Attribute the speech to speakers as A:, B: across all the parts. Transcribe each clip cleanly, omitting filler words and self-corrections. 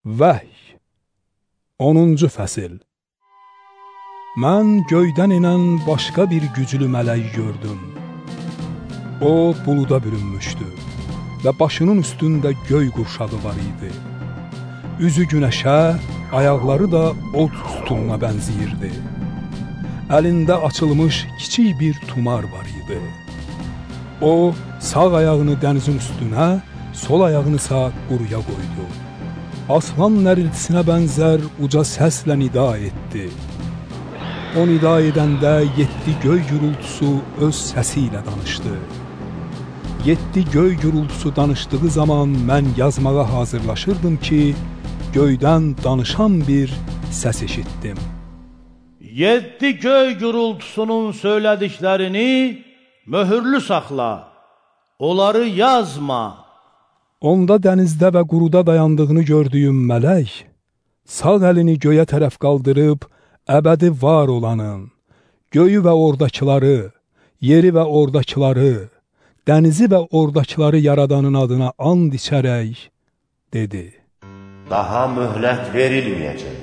A: Vəhy 10-cu fəsil. Mən göydən inən başqa bir güclü mələk gördüm. O buluda bürünmüşdü və başının üstündə göy qurşağı var idi. Üzü günəşə, ayaqları da od sütununa bənziyirdi. Əlində açılmış kiçik bir tumar var idi. O, sağ ayağını dənizin üstünə, sol ayağını isə quruya qoydu. Aslan nəriltisinə bənzər uca səslə nida etdi. O nida edəndə 7 göy gürültüsü öz səsi ilə danışdı. 7 göy gürültüsü danışdığı zaman mən yazmağa hazırlaşırdım ki, göydən danışan bir səs eşitdim.
B: 7 göy gürültüsünün söylədiklərini möhürlü saxla, onları yazma.
A: Onda dənizdə və quruda dayandığını gördüyüm mələk, sağ əlini göyə tərəf qaldırıb, əbədi var olanın, göyü və ordakıları, yeri və ordakıları, dənizi və ordakıları yaradanın adına and içərək, dedi.
C: Daha möhlət verilməyəcək.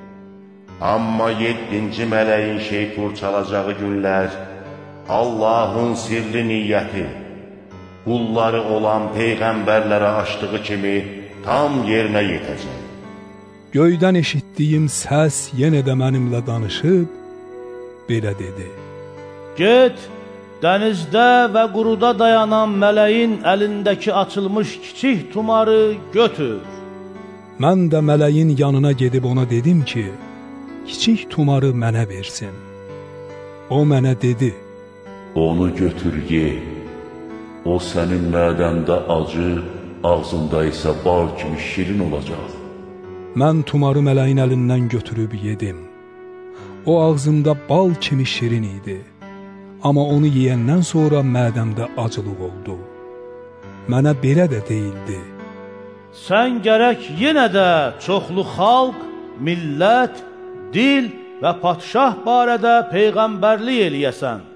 C: Amma 7-ci mələyin şeypur çalacağı günlər, Allahın sirli niyyəti, qulları olan peyğəmbərlərə açdığı kimi tam yerinə yetəcək.
A: Göydən eşitdiyim səs yenə də mənimlə danışıb, belə dedi.
B: Get, dənizdə və quruda dayanan mələyin əlindəki açılmış kiçik tumarı götür.
A: Mən də mələyin yanına gedib ona dedim ki, kiçik tumarı mənə versin. O mənə dedi.
D: Onu götür ye. O sənin mədəndə acı, ağzında isə bal kimi şirin olacaq.
A: Mən tumarı mələyin əlindən götürüb yedim. O ağzımda bal kimi şirin idi. Amma onu yeyəndən sonra mədəmdə acılıq oldu. Mənə belə də deyildi.
B: Sən gərək yenə də çoxlu xalq, millət, dil və padşah barədə peyğəmbərlik eləyəsən.